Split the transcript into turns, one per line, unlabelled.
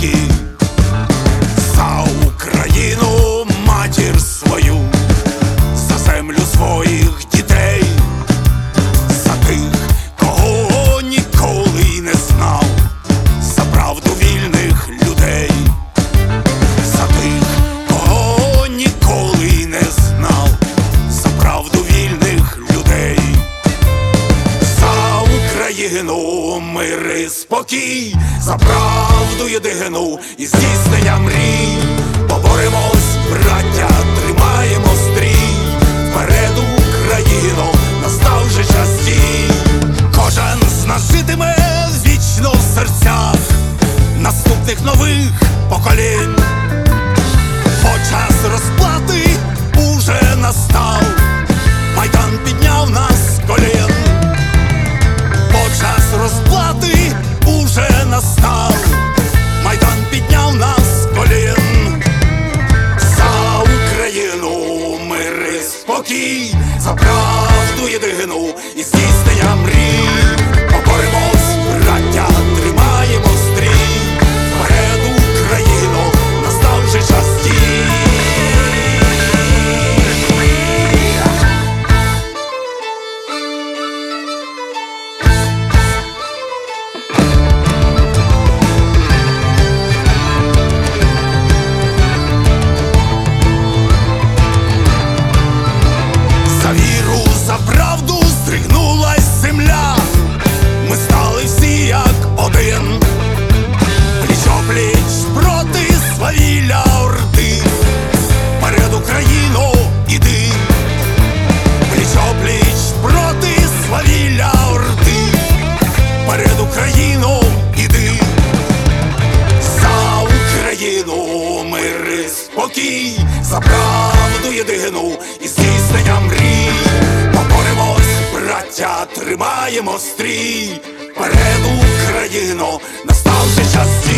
спокій. За Україну, матір свою, за землю своїх дітей, за тих, кого ніколи не знав, за правду вільних людей, за тих, кого ніколи не знав, за правду вільних людей. За Україну, мир і спокій, за правду єдину і здійснення мрій. Поборемось, браття, тримаємо стрій. Вперед, Україно, настав же час дій. Кожен з нас житиме вічно в серцях наступних нових поколінь. Бо час розплати уже настав, Майдан підняв нас з колін. Бо час розплати уже настав, Майдан підняв нас з колін. За Україну, мир і спокій, за правду єдину і здійснення мрій. Поборемось, браття, тримаємо стрій. Вперед, Україно, настав же час дій. За віру, за правду здригнулась земля. Ми стали всі як один, пліч-о-пліч проти свавілля орди. Вперед, Україно, іди, пліч-о-пліч проти свавілля орди. Вперед, Україно, іди. За Україну, мир і спокій, за правду єдину і здійснення мрій. Поборемось, браття, тримаємо стрій. Вперед, Україно, настав же час.